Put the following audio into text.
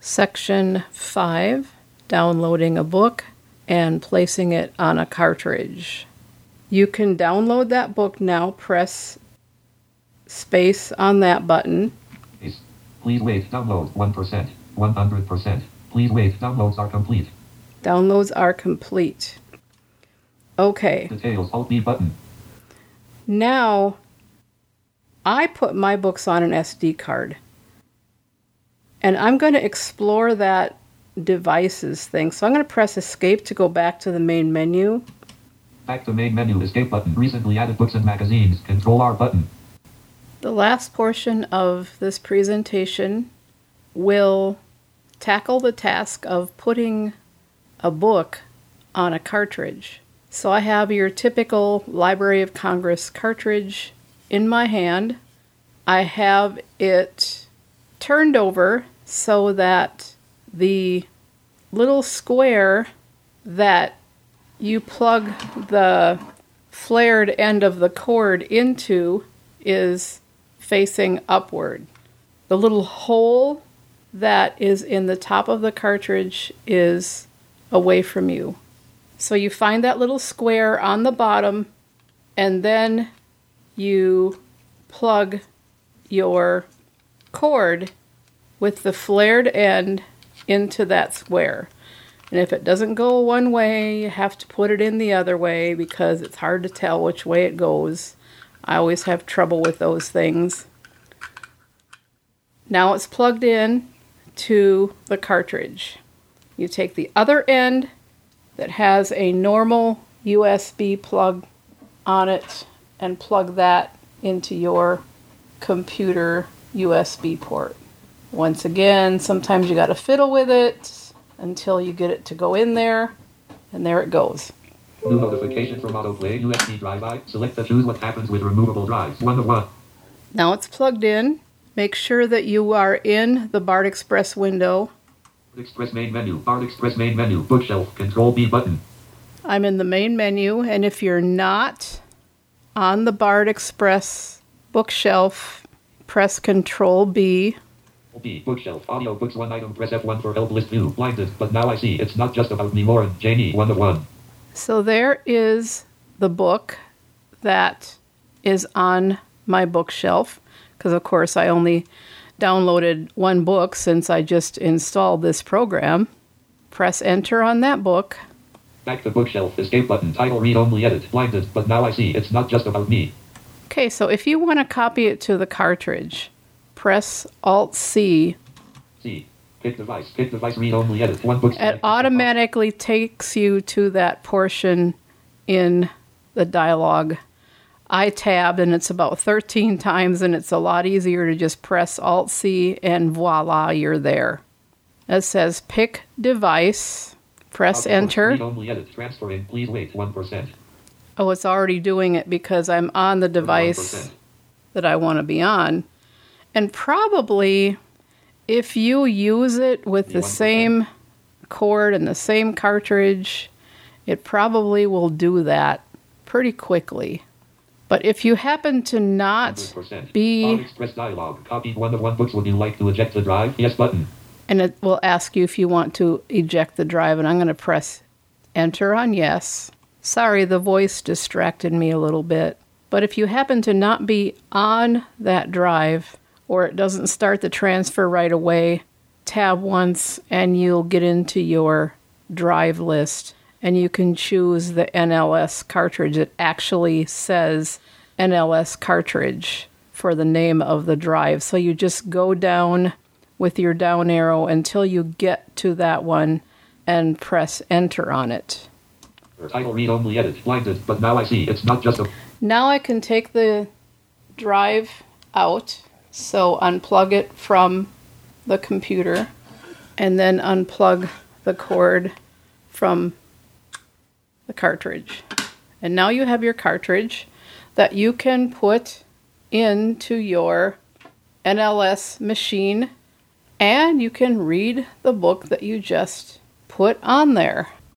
Section 5, downloading a book and placing it on a cartridge. You can download that book now. Press space on that button. Please wait. Download 1%, 100%. Please wait. Downloads are complete. Downloads are complete. Okay. Details. Alt B button. Now, I put my books on an SD card. And I'm going to explore that devices thing. So I'm going to press escape to go back to the main menu. Back to main menu. Escape button. Recently added books and magazines. Control R button. The last portion of this presentation will tackle the task of putting a book on a cartridge. So I have your typical Library of Congress cartridge in my hand. I have it turned over so that the little square that you plug the flared end of the cord into is facing upward. The little hole that is in the top of the cartridge is away from you. So you find that little square on the bottom, and then you plug your cord with the flared end into that square. And if it doesn't go one way, you have to put it in the other way because it's hard to tell which way it goes. I always have trouble with those things. Now it's plugged in to the cartridge. You take the other end that has a normal USB plug on it and plug that into your computer USB port. Once again, sometimes you got to fiddle with it until you get it to go in there, and there it goes. New notification from autoplay USB drive I. Select the choose what happens with removable drives. 1 to 1. Now it's plugged in. Make sure that you are in the BARD Express window. Express main menu. BARD Express main menu. Bookshelf. Control B button. I'm in the main menu, and if you're not on the BARD Express bookshelf, press Control B. B. Bookshelf. Audio books 1 item. Press F1 for help list view. Blinded. But now I see. It's not just about me. Lauren. Janie. 1 to 1. So there is the book that is on my bookshelf. Because, of course, I only downloaded one book since I just installed this program. Press Enter on that book. Back to bookshelf. Escape button. Title read only edit. Blinded. But now I see. It's not just about me. Okay, so if you want to copy it to the cartridge, press Alt-C. C. Pick device. Pick device. Read only edit. One book. It automatically takes you to that portion in the dialog. I tabbed, and it's about 13 times, and it's a lot easier to just press Alt-C, and voila, you're there. It says Pick Device. Press Enter. Read only edit. Transferring. Please wait. 1%. Oh, it's already doing it because I'm on the device 1%. that I want to be on. And probably, if you use it with the 1%. same cord and the same cartridge, it probably will do that pretty quickly. But if you happen to not 100%. be... Express dialog. Copied 1 of 1 books. Would you like to eject the drive? Yes button. And it will ask you if you want to eject the drive, and I'm going to press Enter on Yes. Sorry, the voice distracted me a little bit. But if you happen to not be on that drive, or it doesn't start the transfer right away, tab once and you'll get into your drive list, and you can choose the NLS cartridge. It actually says NLS cartridge for the name of the drive. So you just go down with your down arrow until you get to that one and press Enter on it. Title read only edit. Blinded. But now I see. It's not just a... Now I can take the drive out. So unplug it from the computer and then unplug the cord from the cartridge. And now you have your cartridge that you can put into your NLS machine, and you can read the book that you just put on there.